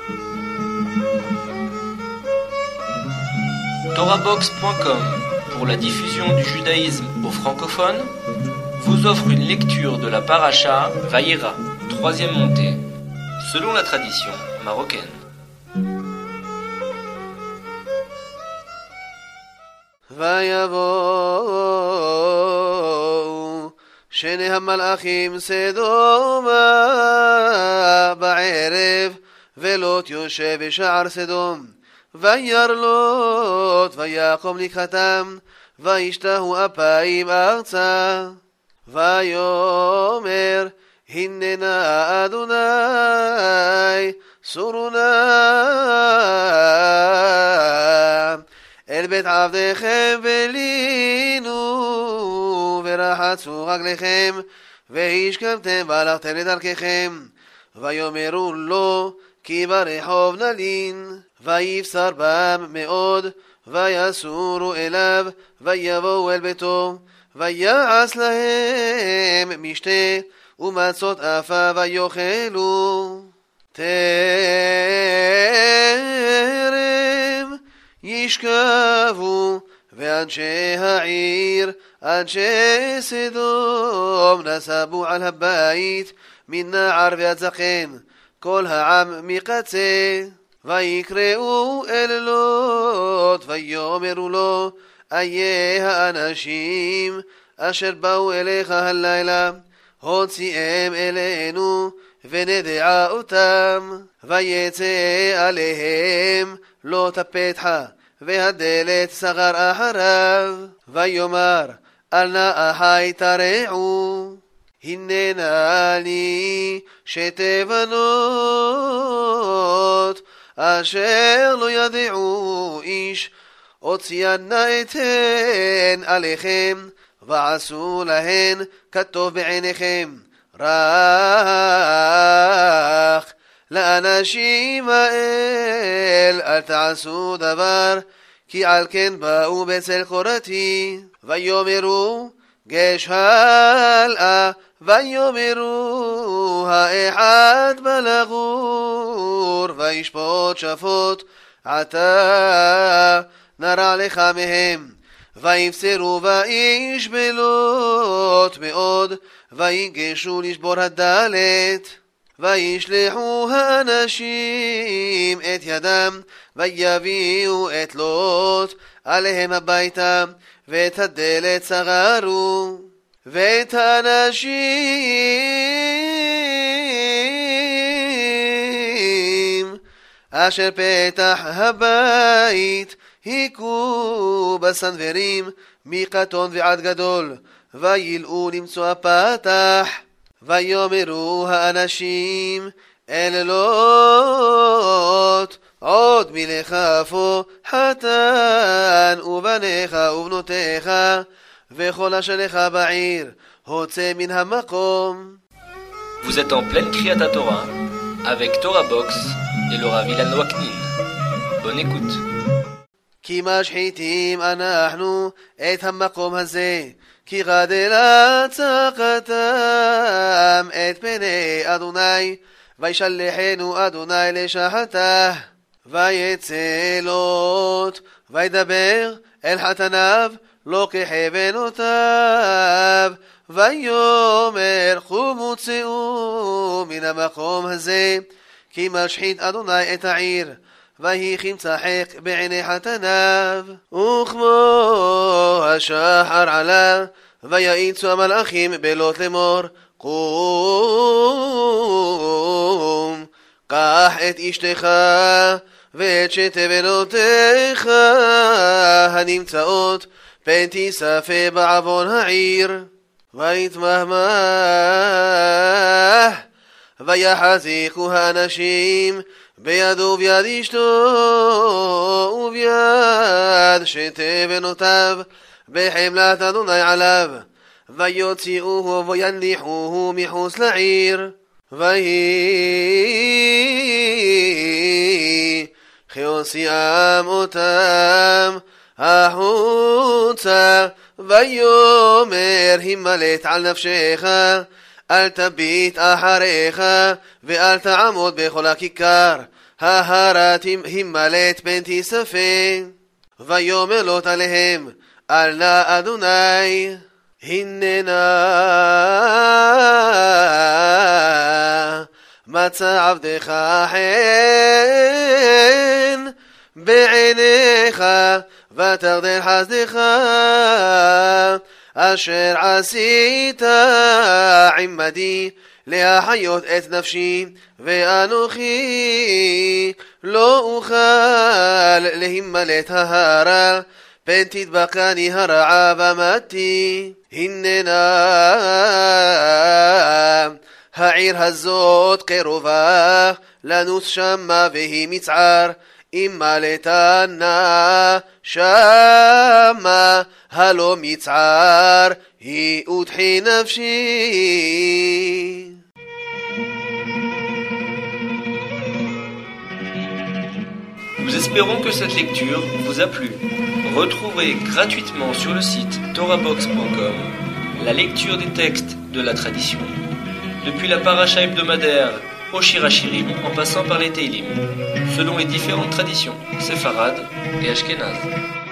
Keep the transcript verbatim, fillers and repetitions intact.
Torabox point com, pour la diffusion du judaïsme aux francophones, vous offre une lecture de la paracha Vayera, troisième montée, selon la tradition marocaine. ויבואו שני המלאכים סדומה בערב, ולוט יושב בשער סדום. וירא לוט ויקום לקראתם, וישתהו אפיים ארצה. ויאמר הננה אדוני סורו נא אל בית עבדיכם ולינו, ורחצו רגליכם והשכמתם והלכתם לדרככם. ויאמרו לו כי ברחוב נלין. ויבשר בם מאוד, ויסורו אליו, ויבואו אל ביתו. ויעש להם משתה ומצות אפה ויאכלו. טרם ישכבו, ואנשי העיר, אנשי סדום, נסבו על הבית מן נער ועד זקן, כל העם מקצה. ויקראו אל לוט ויאמרו לו, איה האנשים אשר באו אליך הלילה, הוציאם אלינו ונדע אותם. ויצא עליהם לוט הפתחה, והדלת סגר אחריו. ויאמר אל נא אחי תרעו, הננה לי שתי בנות אשר לא ידעו איש, הוציאנה אתן עליכם, ועשו להן כטוב בעיניכם. רק לאנשים האל אל תעשו דבר, כי על כן באו בצל קורתי. ויאמרו גש הלאה, ויאמרו האחד בלגור, וישפוט שפוט עתה נרע לך מהם. ויבשרו וישבלות מאוד, ויגשו לשבור הדלת. וישלחו האנשים את ידם, ויביאו את לוט עליהם הביתה, ואת הדלת סגרו. ואת האנשים אשר פתח הבית היכו בסנוורים מקטון ועד גדול, וילאו למצוא הפתח. ויאמרו האנשים אל לוט, עוד מלך אפוא חתן ובניך ובנותיך וכל אשר לך בעיר, הוצא מן המקום. Vous êtes en pleine Kriyat Torah avec Torabox et le Rav Ilan Waknin. Bonne écoute. כי משחיתים אנחנו את המקום הזה, כי גדלה צעקתם את פני אדוני, וישלחנו אדוני לשחתה. ויצא לוט וידבר אל חתניו לא כבנותיו, ויאמר קומו צאו מן המקום הזה, כי משחית אדוני את העיר. ויהי כמצחק בעיני חתניו. וכמו השחר עלה, ויעיצו המלאכים בלוט לאמור, קום, קח את אשתך ואת שתי בנותיך הנמצאות, פן תיספה בעוון העיר. ויתמהמה, ויחזיקו האנשים בידו וביד אשתו וביד שתי בנותיו בחמלת אדוני עליו. ויוציאוהו ויניחוהו מחוץ לעיר. ויהי כהוציאם אותם החוצה, ויאמר הימלט על נפשך, אל תביט אחריך ואל תעמוד בכל הכיכר ההרת הימלט בן תיספה, ויאמר עליהם, אל נא אדוני, הננה מצא עבדך חן בעיניך, ותרדל חסדך אשר עשית עמדי, להחיות את נפשי, ואנוכי לא אוכל להימלט ההרה, פן תדבקני הרעה ומתי. הננה העיר הזאת קרובה, לנוס שמה והיא מצער, אימלתה נא שמה, הלא מצער היא ודחי נפשי. Nous espérons que cette lecture vous a plu. Retrouvez gratuitement sur le site torabox point com la lecture des textes de la tradition, depuis la paracha hebdomadaire au Shirachirim en passant par les Teilim, selon les différentes traditions séfarades et ashkénazes.